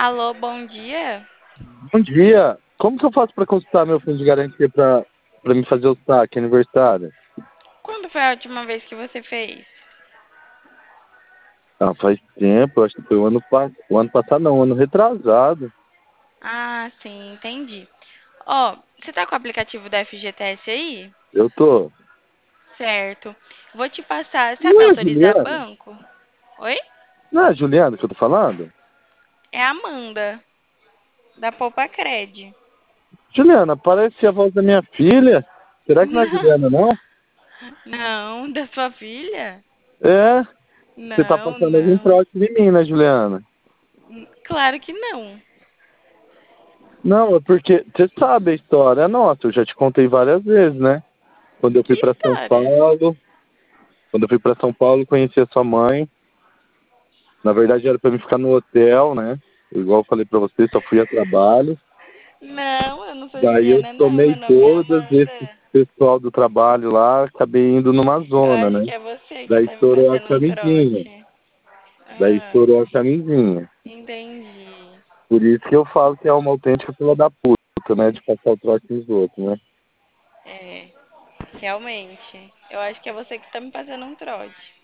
Alô, bom dia? Bom dia. Como que eu faço para consultar meu fundo de garantia para me fazer o saque aniversário? Quando foi a última vez que você fez? Ah, faz tempo, acho que foi o ano passado não, o ano retrasado. Ah, sim, entendi. Ó, você tá com o aplicativo da FGTS aí? Eu tô. Certo. Vou te passar. Sabe Não é a autorizar Juliana? banco? Oi? Não é a Juliana que eu tô falando? É a Amanda, da Poupa Cred. Juliana, parece a voz da minha filha. Será que não é a Não, Juliana, não? não, da sua filha? É, você tá Não, passando algum não. trote em mim, né, Juliana? Claro que não. Não, é porque você sabe a história. É nossa, eu já te contei várias vezes, né? Quando eu Que fui para São história? Paulo, conheci a sua mãe. Na verdade era para mim ficar no hotel, né? Igual eu falei para você, só fui a trabalho. Não, eu não sou Daí eu Juliana, não. tomei Meu nome é todas esse Amanda. pessoal do trabalho lá, acabei indo numa Eu zona, acho né? que é você que Daí tá me estourou a fazendo um camisinha. trote. Daí Ah, estourou a camisinha. entendi. Por isso que eu falo que é uma autêntica fila da puta, né? De passar o trote nos outros, né? É, realmente. Eu acho que é você que tá me fazendo um trote.